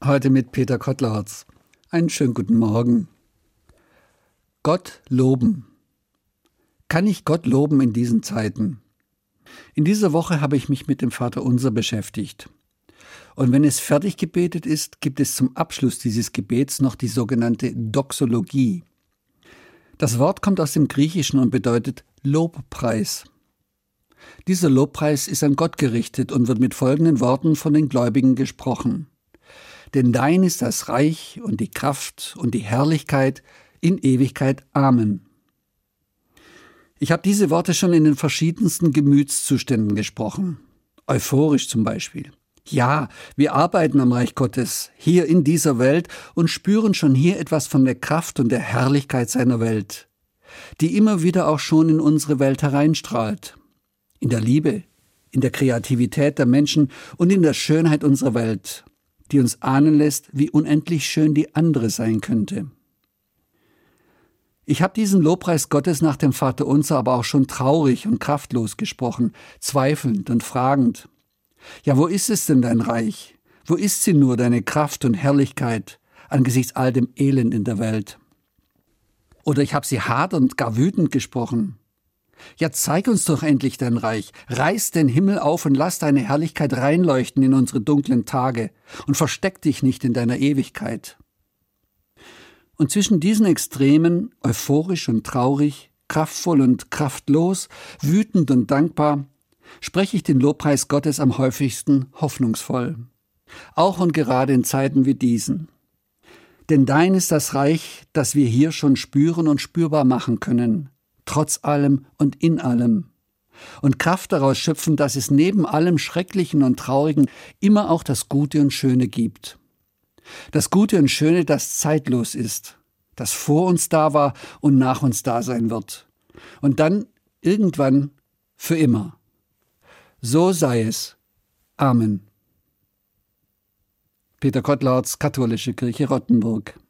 Heute mit Peter Kottlarz. Einen schönen guten Morgen. Gott loben. Kann ich Gott loben in diesen Zeiten? In dieser Woche habe ich mich mit dem Vaterunser beschäftigt. Und wenn es fertig gebetet ist, gibt es zum Abschluss dieses Gebets noch die sogenannte Doxologie. Das Wort kommt aus dem Griechischen und bedeutet Lobpreis. Dieser Lobpreis ist an Gott gerichtet und wird mit folgenden Worten von den Gläubigen gesprochen. Denn dein ist das Reich und die Kraft und die Herrlichkeit in Ewigkeit. Amen. Ich habe diese Worte schon in den verschiedensten Gemütszuständen gesprochen. Euphorisch zum Beispiel. Ja, wir arbeiten am Reich Gottes, hier in dieser Welt und spüren schon hier etwas von der Kraft und der Herrlichkeit seiner Welt, die immer wieder auch schon in unsere Welt hereinstrahlt. In der Liebe, in der Kreativität der Menschen und in der Schönheit unserer Welt, die uns ahnen lässt, wie unendlich schön die andere sein könnte. Ich habe diesen Lobpreis Gottes nach dem Vaterunser aber auch schon traurig und kraftlos gesprochen, zweifelnd und fragend. Ja, wo ist es denn dein Reich? Wo ist sie nur, deine Kraft und Herrlichkeit, angesichts all dem Elend in der Welt? Oder ich habe sie hart und gar wütend gesprochen. Ja, zeig uns doch endlich dein Reich, reiß den Himmel auf und lass deine Herrlichkeit reinleuchten in unsere dunklen Tage und versteck dich nicht in deiner Ewigkeit. Und zwischen diesen Extremen, euphorisch und traurig, kraftvoll und kraftlos, wütend und dankbar, spreche ich den Lobpreis Gottes am häufigsten hoffnungsvoll. Auch und gerade in Zeiten wie diesen. Denn dein ist das Reich, das wir hier schon spüren und spürbar machen können, trotz allem und in allem. Und Kraft daraus schöpfen, dass es neben allem Schrecklichen und Traurigen immer auch das Gute und Schöne gibt. Das Gute und Schöne, das zeitlos ist, das vor uns da war und nach uns da sein wird. Und dann irgendwann für immer. So sei es. Amen. Peter Kottlarz, Katholische Kirche Rottenburg.